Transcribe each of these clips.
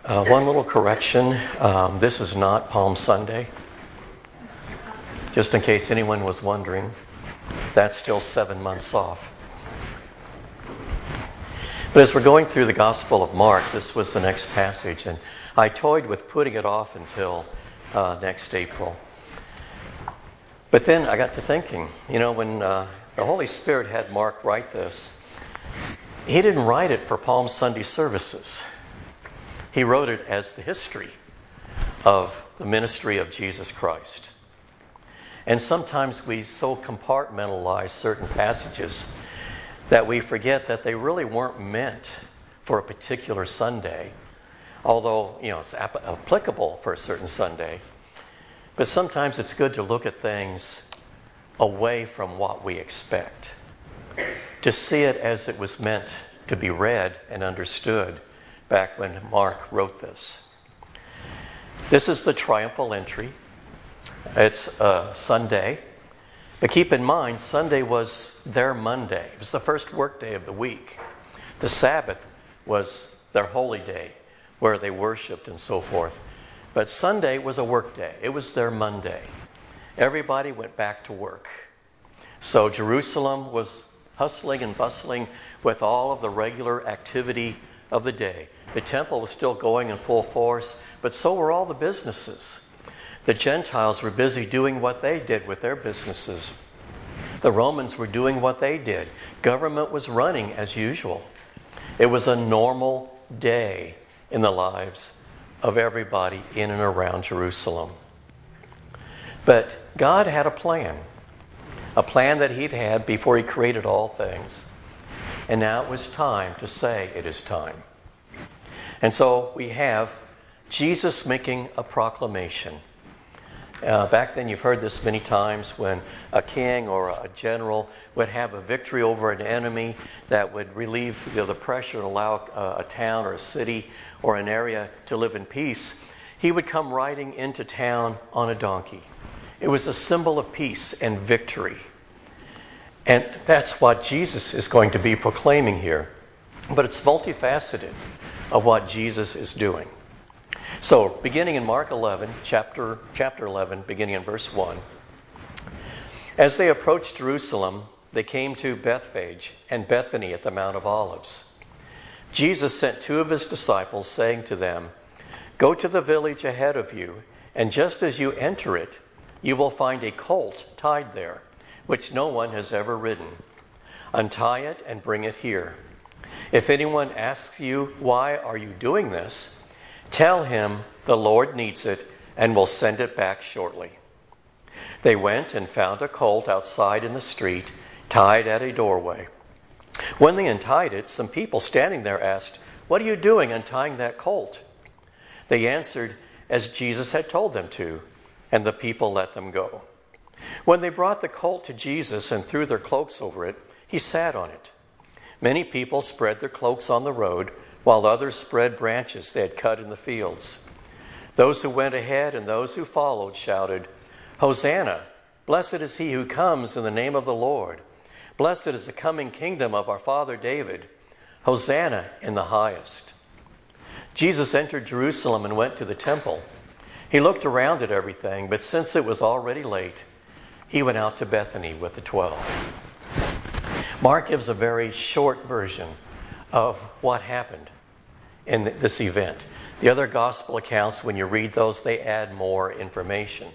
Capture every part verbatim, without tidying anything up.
Uh, one little correction. Um, this is not Palm Sunday. Just in case anyone was wondering, that's still seven months off. But as we're going through the Gospel of Mark, this was the next passage, and I toyed with putting it off until uh, next April. But then I got to thinking, you know, when uh, the Holy Spirit had Mark write this, he didn't write it for Palm Sunday services. He wrote it as the history of the ministry of Jesus Christ. And sometimes we so compartmentalize certain passages that we forget that they really weren't meant for a particular Sunday, although, you know, it's ap- applicable for a certain Sunday. But sometimes it's good to look at things away from what we expect, to see it as it was meant to be read and understood back when Mark wrote this. This is the triumphal entry. It's a Sunday. But keep in mind, Sunday was their Monday. It was the first work day of the week. The Sabbath was their holy day, where they worshiped and so forth. But Sunday was a work day. It was their Monday. Everybody went back to work. So Jerusalem was hustling and bustling with all of the regular activity of the day. The temple was still going in full force, but so were all the businesses. The Gentiles were busy doing what they did with their businesses. The Romans were doing what they did. Government was running as usual. It was a normal day in the lives of everybody in and around Jerusalem. But God had a plan, a plan that He'd had before He created all things. And now it was time to say it is time. And so we have Jesus making a proclamation. Uh, back then, you've heard this many times, when a king or a general would have a victory over an enemy that would relieve you know, the pressure and allow a, a town or a city or an area to live in peace. He would come riding into town on a donkey. It was a symbol of peace and victory. And that's what Jesus is going to be proclaiming here. But it's multifaceted of what Jesus is doing. So, beginning in Mark eleven, chapter, chapter eleven, beginning in verse one. As they approached Jerusalem, they came to Bethphage and Bethany at the Mount of Olives. Jesus sent two of His disciples, saying to them, "Go to the village ahead of you, and just as you enter it, you will find a colt tied there, which no one has ever ridden. Untie it and bring it here. If anyone asks you, 'Why are you doing this?' tell him the Lord needs it and will send it back shortly." They went and found a colt outside in the street, tied at a doorway. When they untied it, some people standing there asked, "What are you doing untying that colt?" They answered as Jesus had told them to, and the people let them go. When they brought the colt to Jesus and threw their cloaks over it, He sat on it. Many people spread their cloaks on the road, while others spread branches they had cut in the fields. Those who went ahead and those who followed shouted, "Hosanna! Blessed is he who comes in the name of the Lord. Blessed is the coming kingdom of our father David. Hosanna in the highest." Jesus entered Jerusalem and went to the temple. He looked around at everything, but since it was already late, He went out to Bethany with the twelve. Mark gives a very short version of what happened in this event. The other gospel accounts, when you read those, they add more information.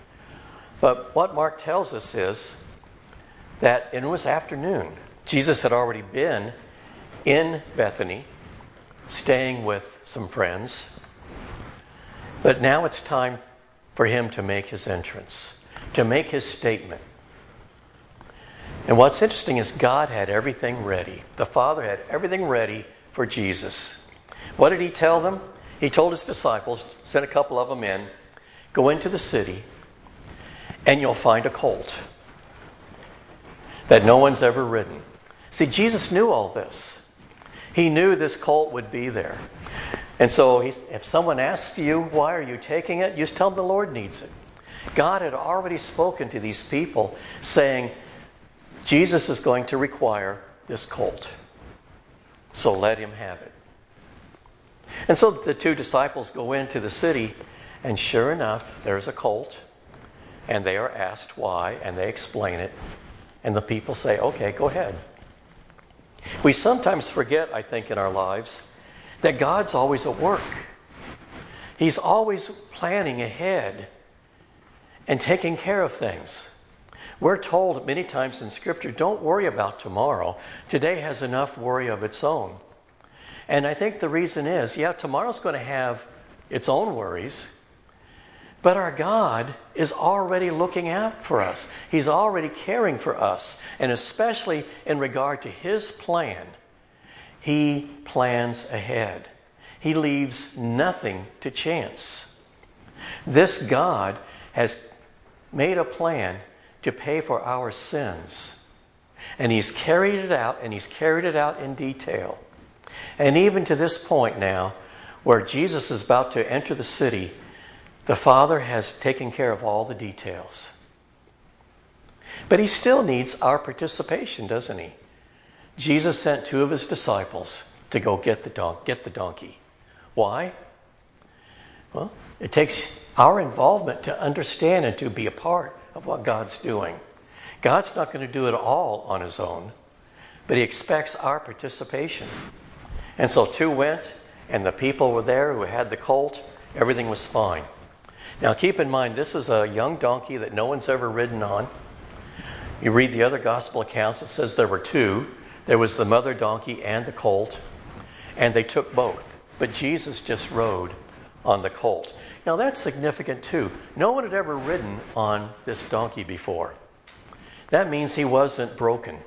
But what Mark tells us is that it was afternoon. Jesus had already been in Bethany, staying with some friends. But now it's time for Him to make His entrance, to make His statement. And what's interesting is God had everything ready. The Father had everything ready for Jesus. What did He tell them? He told His disciples, sent a couple of them in, "Go into the city and you'll find a colt that no one's ever ridden." See, Jesus knew all this. He knew this colt would be there. And so he, if someone asks you, "Why are you taking it?" you just tell them the Lord needs it. God had already spoken to these people saying, Jesus is going to require this colt. So let Him have it. And so the two disciples go into the city, and sure enough, there's a colt, and they are asked why, and they explain it, and the people say, okay, go ahead. We sometimes forget, I think, in our lives, that God's always at work. He's always planning ahead and taking care of things. We're told many times in Scripture, don't worry about tomorrow. Today has enough worry of its own. And I think the reason is, yeah, tomorrow's going to have its own worries, but our God is already looking out for us. He's already caring for us. And especially in regard to His plan, He plans ahead. He leaves nothing to chance. This God has made a plan to pay for our sins. And He's carried it out, and He's carried it out in detail. And even to this point now, where Jesus is about to enter the city, the Father has taken care of all the details. But He still needs our participation, doesn't He? Jesus sent two of His disciples to go get the don- get the donkey. Why? Well, it takes our involvement to understand and to be a part of what God's doing. God's not going to do it all on His own, but He expects our participation. And so two went, and the people were there who had the colt. Everything was fine. Now keep in mind, this is a young donkey that no one's ever ridden on. You read the other gospel accounts, it says there were two. There was the mother donkey and the colt, and they took both. But Jesus just rode on the colt. Now that's significant too. No one had ever ridden on this donkey before. That means he wasn't broken.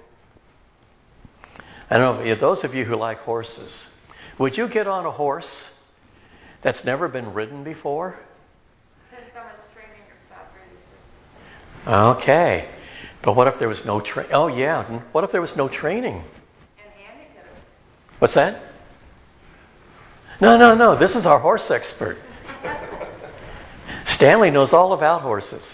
I don't know, those of you who like horses, would you get on a horse that's never been ridden before? Depends how much training or soccer. Okay. But what if there was no training? Oh yeah, what if there was no training? And Andy could have. What's that? No, no, no. This is our horse expert. Stanley knows all about horses.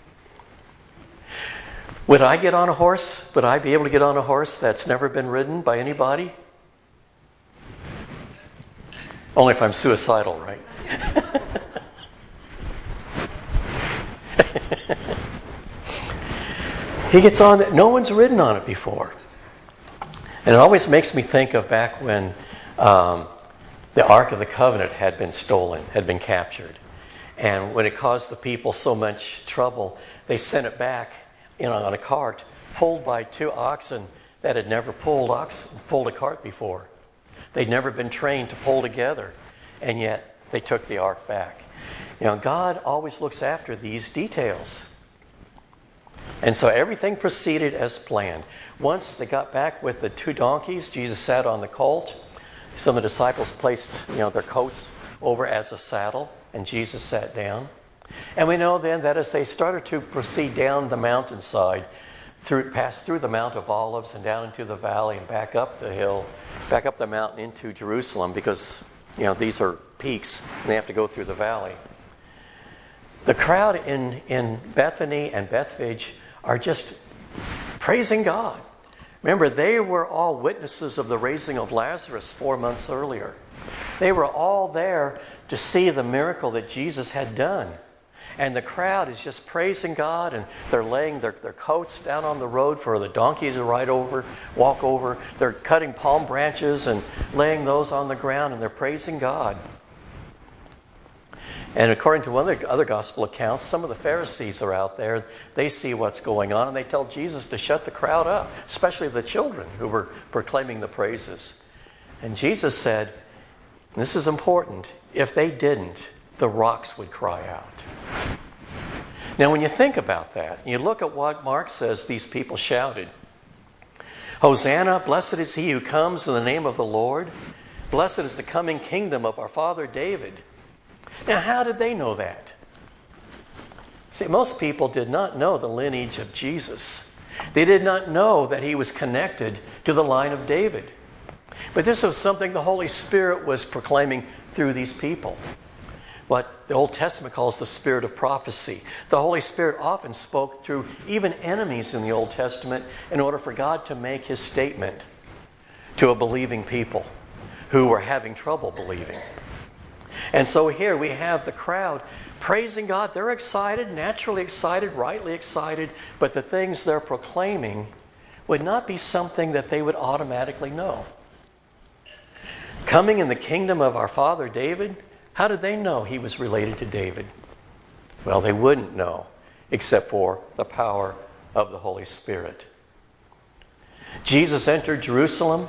Would I get on a horse? Would I be able to get on a horse that's never been ridden by anybody? Only if I'm suicidal, right? He gets on it. No one's ridden on it before. And it always makes me think of back when um, the Ark of the Covenant had been stolen, had been captured. And when it caused the people so much trouble, they sent it back, you know, on a cart pulled by two oxen that had never pulled ox pulled a cart before. They'd never been trained to pull together, and yet they took the ark back. You know, God always looks after these details. And so everything proceeded as planned. Once they got back with the two donkeys, Jesus sat on the colt. Some of the disciples placed, you know, their coats over as a saddle, and Jesus sat down. And we know then that as they started to proceed down the mountainside, through passed through the Mount of Olives and down into the valley and back up the hill, back up the mountain into Jerusalem, because, you know, these are peaks and they have to go through the valley. The crowd in, in Bethany and Bethphage are just praising God. Remember, they were all witnesses of the raising of Lazarus four months earlier. They were all there to see the miracle that Jesus had done. And the crowd is just praising God, and they're laying their, their coats down on the road for the donkey to ride over, walk over. They're cutting palm branches and laying those on the ground, and they're praising God. And according to one of the other gospel accounts, some of the Pharisees are out there. They see what's going on, and they tell Jesus to shut the crowd up, especially the children who were proclaiming the praises. And Jesus said, this is important, if they didn't, the rocks would cry out. Now, when you think about that, you look at what Mark says these people shouted. Hosanna, blessed is he who comes in the name of the Lord. Blessed is the coming kingdom of our father David. Now, how did they know that? See, most people did not know the lineage of Jesus. They did not know that he was connected to the line of David. But this was something the Holy Spirit was proclaiming through these people. What the Old Testament calls the spirit of prophecy. The Holy Spirit often spoke through even enemies in the Old Testament in order for God to make his statement to a believing people who were having trouble believing. And so here we have the crowd praising God. They're excited, naturally excited, rightly excited, but the things they're proclaiming would not be something that they would automatically know. Coming in the kingdom of our father David, how did they know he was related to David? Well, they wouldn't know, except for the power of the Holy Spirit. Jesus entered Jerusalem.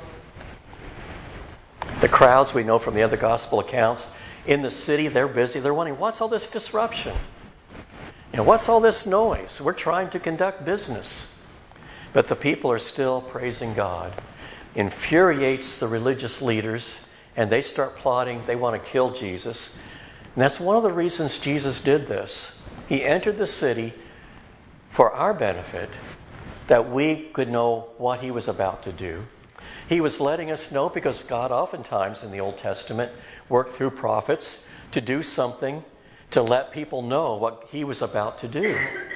The crowds, we know from the other gospel accounts, in the city, they're busy. They're wondering, what's all this disruption? You know, what's all this noise? We're trying to conduct business. But the people are still praising God. Infuriates the religious leaders, and they start plotting. They want to kill Jesus. And that's one of the reasons Jesus did this. He entered the city for our benefit, that we could know what he was about to do. He was letting us know, because God oftentimes in the Old Testament worked through prophets to do something, to let people know what he was about to do.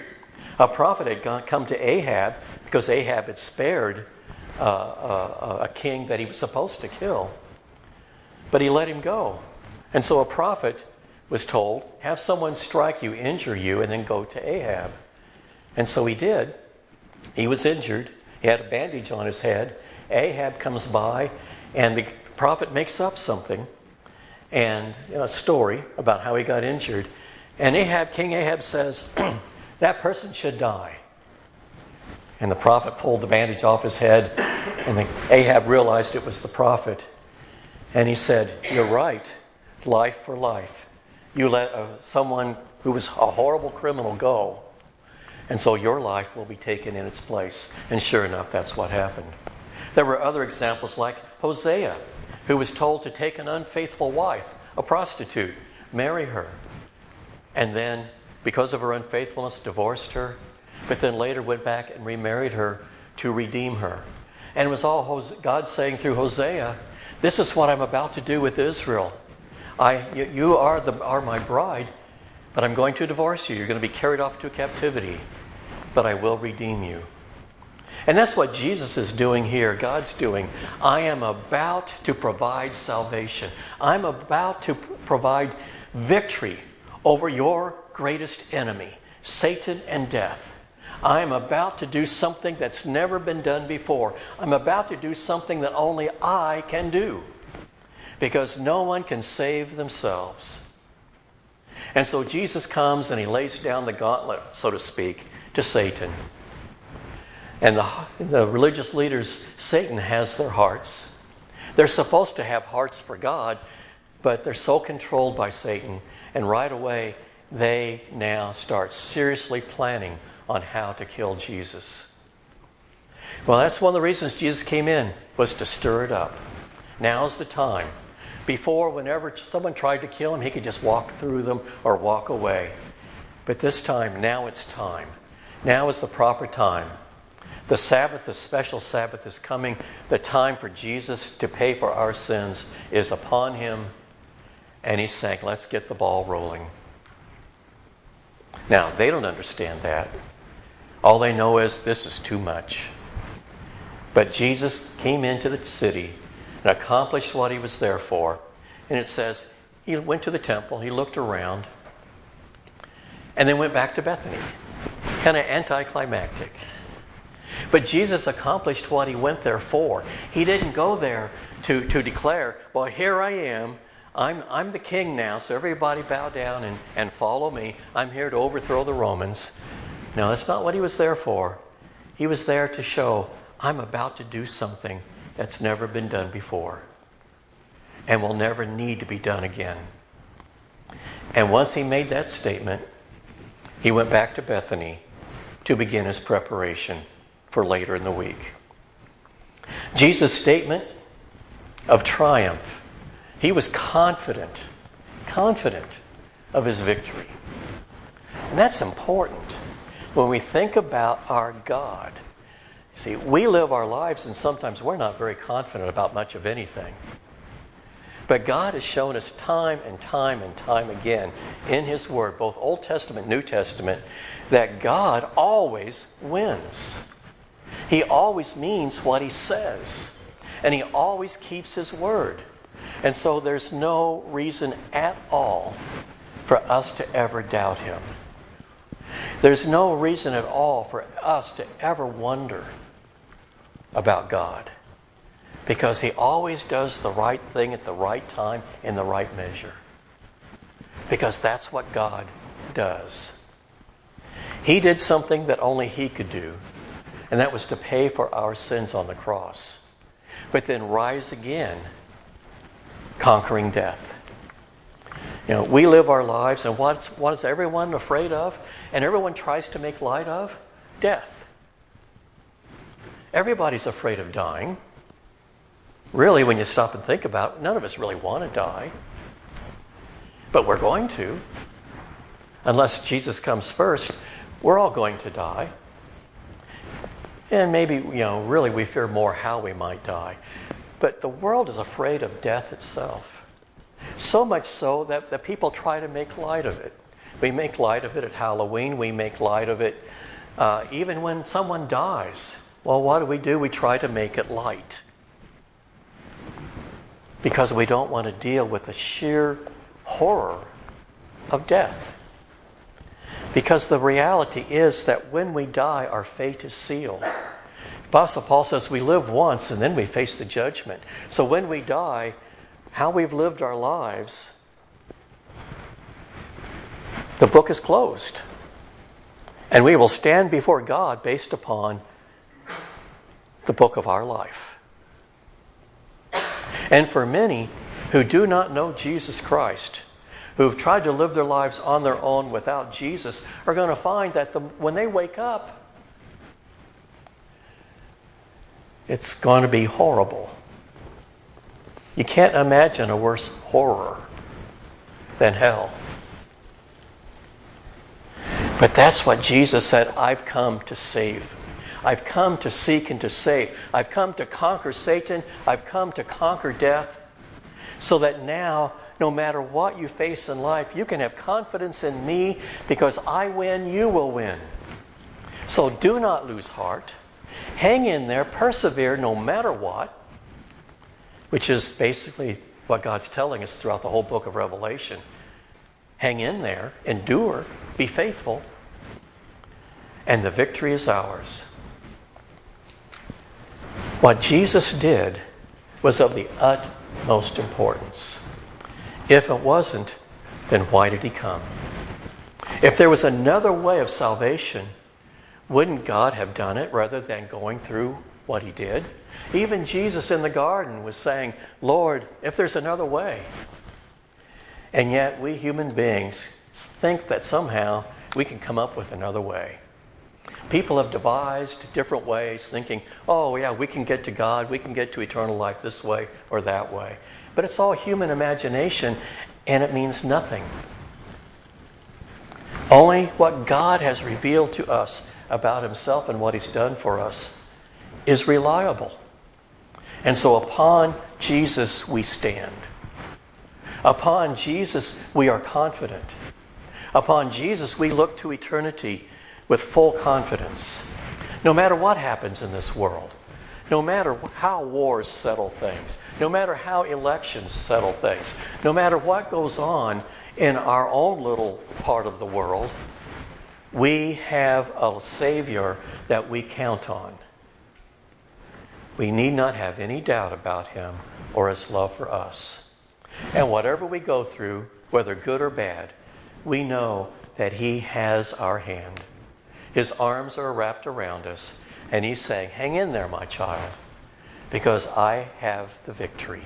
A prophet had gone, come to Ahab because Ahab had spared uh, a, a king that he was supposed to kill. But he let him go. And so a prophet was told, have someone strike you, injure you, and then go to Ahab. And so he did. He was injured. He had a bandage on his head. Ahab comes by, and the prophet makes up something, and you know, a story about how he got injured. And Ahab, King Ahab says, that person should die. And the prophet pulled the bandage off his head, and the, Ahab realized it was the prophet. And he said, you're right, life for life. You let uh, someone who was a horrible criminal go, and so your life will be taken in its place. And sure enough, that's what happened. There were other examples like Hosea, who was told to take an unfaithful wife, a prostitute, marry her. And then, because of her unfaithfulness, divorced her, but then later went back and remarried her to redeem her. And it was all God saying through Hosea, this is what I'm about to do with Israel. I, you, you are, the, are my bride, but I'm going to divorce you. You're going to be carried off to captivity, but I will redeem you. And that's what Jesus is doing here. God's doing. I am about to provide salvation. I'm about to provide victory over your greatest enemy, Satan and death. I am about to do something that's never been done before. I'm about to do something that only I can do, because no one can save themselves. And so Jesus comes and he lays down the gauntlet, so to speak, to Satan. And the, the religious leaders, Satan has their hearts. They're supposed to have hearts for God, but they're so controlled by Satan. And right away, they now start seriously planning on how to kill Jesus. Well, that's one of the reasons Jesus came in, was to stir it up. Now's the time. Before, whenever someone tried to kill him, he could just walk through them or walk away. But this time, now it's time. Now is the proper time. The Sabbath, the special Sabbath is coming. The time for Jesus to pay for our sins is upon him. And he's saying, let's get the ball rolling. Now, they don't understand that. All they know is this is too much. But Jesus came into the city and accomplished what he was there for. And it says, he went to the temple, he looked around, and then went back to Bethany. Kind of anticlimactic. But Jesus accomplished what he went there for. He didn't go there to, to declare, well, here I am. I'm, I'm the king now, so everybody bow down and, and follow me. I'm here to overthrow the Romans. No, that's not what he was there for. He was there to show, I'm about to do something that's never been done before and will never need to be done again. And once he made that statement, he went back to Bethany to begin his preparation for later in the week. Jesus' statement of triumph. He was confident, confident of his victory. And that's important. When we think about our God, see, we live our lives and sometimes we're not very confident about much of anything. But God has shown us time and time and time again in his Word, both Old Testament, New Testament, that God always wins. He always means what he says. And he always keeps his word. And so there's no reason at all for us to ever doubt him. There's no reason at all for us to ever wonder about God. Because he always does the right thing at the right time in the right measure. Because that's what God does. He did something that only he could do. And that was to pay for our sins on the cross. But then rise again, conquering death. You know, we live our lives, and what's, what is everyone afraid of? And everyone tries to make light of? Death. Everybody's afraid of dying. Really, when you stop and think about it, none of us really want to die. But we're going to. Unless Jesus comes first, we're all going to die. And maybe, you know, really we fear more how we might die. But the world is afraid of death itself. So much so that the people try to make light of it. We make light of it at Halloween. We make light of it uh, even when someone dies. Well, what do we do? We try to make it light. Because we don't want to deal with the sheer horror of death. Because the reality is that when we die, our fate is sealed. Apostle Paul says we live once and then we face the judgment. So when we die, how we've lived our lives, the book is closed. And we will stand before God based upon the book of our life. And for many who do not know Jesus Christ, who've tried to live their lives on their own without Jesus, are going to find that the, when they wake up, it's going to be horrible. You can't imagine a worse horror than hell. But that's what Jesus said, I've come to save. I've come to seek and to save. I've come to conquer Satan. I've come to conquer death. So that now, no matter what you face in life, you can have confidence in me because I win, you will win. So do not lose heart. Hang in there, persevere no matter what, which is basically what God's telling us throughout the whole book of Revelation. Hang in there, endure, be faithful, and the victory is ours. What Jesus did was of the utmost importance. If it wasn't, then why did he come? If there was another way of salvation, wouldn't God have done it rather than going through what he did? Even Jesus in the garden was saying, Lord, if there's another way. And yet we human beings think that somehow we can come up with another way. People have devised different ways, thinking, oh yeah, we can get to God, we can get to eternal life this way or that way. But it's all human imagination, and it means nothing. Only what God has revealed to us about himself and what he's done for us is reliable. And so upon Jesus we stand. Upon Jesus we are confident. Upon Jesus we look to eternity with full confidence. No matter what happens in this world, no matter how wars settle things, no matter how elections settle things, no matter what goes on in our own little part of the world, we have a Savior that we count on. We need not have any doubt about him or his love for us. And whatever we go through, whether good or bad, we know that he has our hand. His arms are wrapped around us, and he's saying, hang in there, my child, because I have the victory.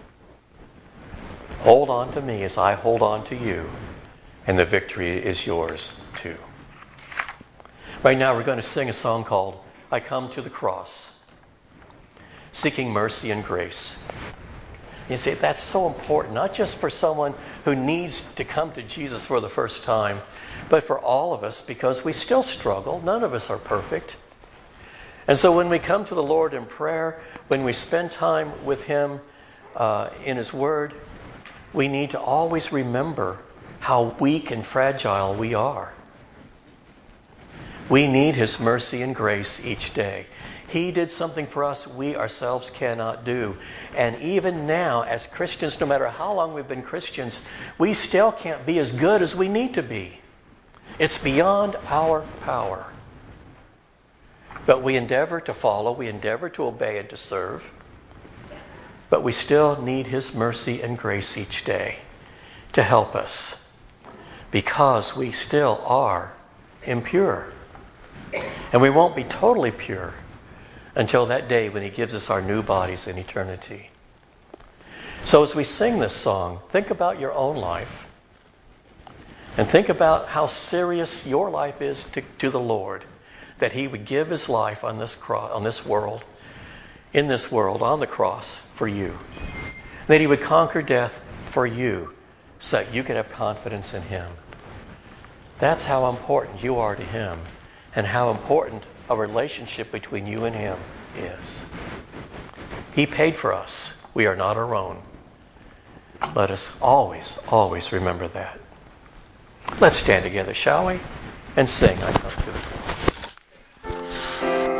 Hold on to me as I hold on to you, and the victory is yours too. Right now we're going to sing a song called I Come to the Cross, seeking mercy and grace. You see, that's so important, not just for someone who needs to come to Jesus for the first time, but for all of us, because we still struggle. None of us are perfect. And so when we come to the Lord in prayer, when we spend time with him uh, in his word, we need to always remember how weak and fragile we are. We need his mercy and grace each day. He did something for us we ourselves cannot do. And even now, as Christians, no matter how long we've been Christians, we still can't be as good as we need to be. It's beyond our power. But we endeavor to follow, we endeavor to obey and to serve. But we still need His mercy and grace each day to help us, because we still are impure. And we won't be totally pure until that day when He gives us our new bodies in eternity. So as we sing this song, think about your own life. And think about how serious your life is to, to the Lord. That He would give His life on this cross, on this world, in this world, on the cross for you. That He would conquer death for you so that you could have confidence in Him. That's how important you are to Him, and how important a relationship between you and Him is. He paid for us. We are not our own. Let us always, always remember that. Let's stand together, shall we? And sing, I Come to the Cross.